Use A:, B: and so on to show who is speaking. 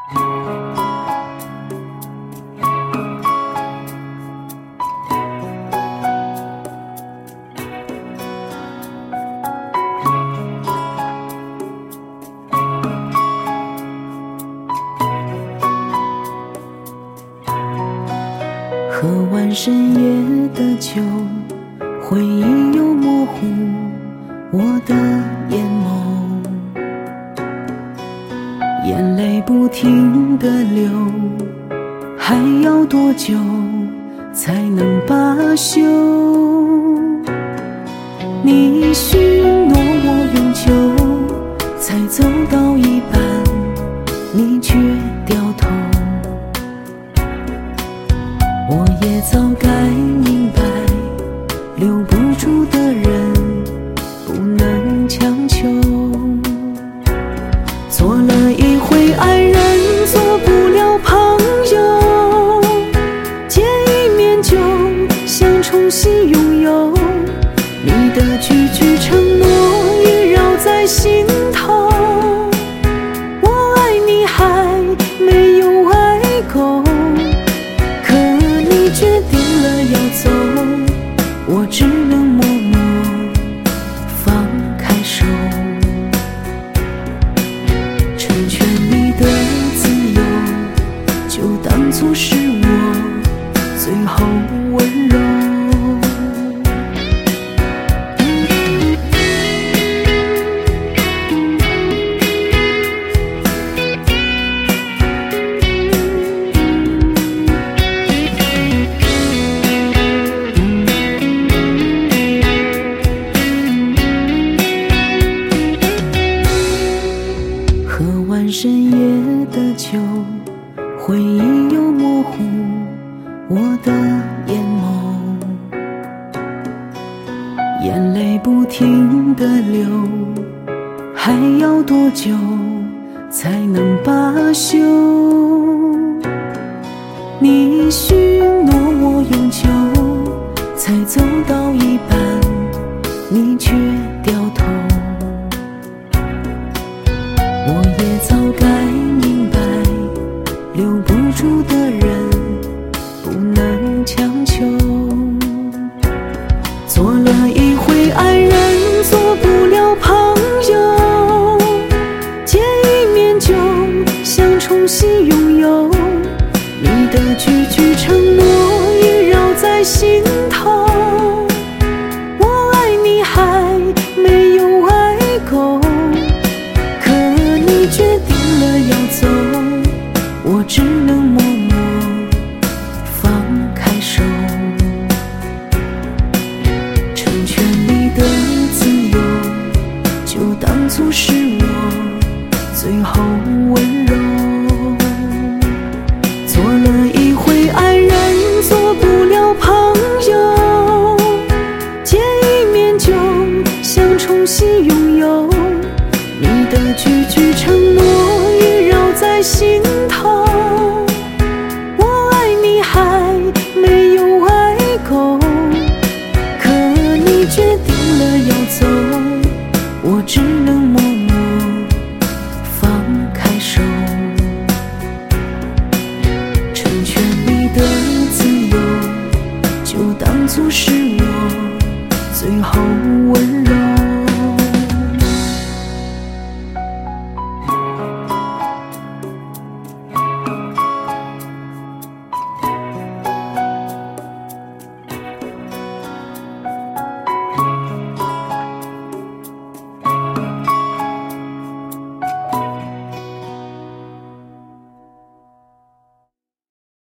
A: 喝完深夜的酒，回忆又模糊我的眼眸，眼泪不停地流，还要多久才能罢休？你许诺我永久，才走到一半，你却掉头。我也早该明白，留不住的人不能强求。做了一回爱人，做不了朋友。借一面酒，想重新拥有你的句句承诺，萦绕在心头。我爱你还没有爱够，决定了要走，我只能默默放开手。成全你的自由，就当作是我最后温柔。深夜的酒，回忆又模糊我的眼眸，眼泪不停地流，还要多久才能罢休？你许诺我永久，才走到一半，你却掉头。我也早该明白，留不住的人不能强求。做了一回爱人，做不了朋友。借一面酒，想重新拥有你的句句承诺，萦绕在心头。我爱你还没有爱够，决定了要走，我只能默默放开手。成全你的自由，就当作是我最后温柔。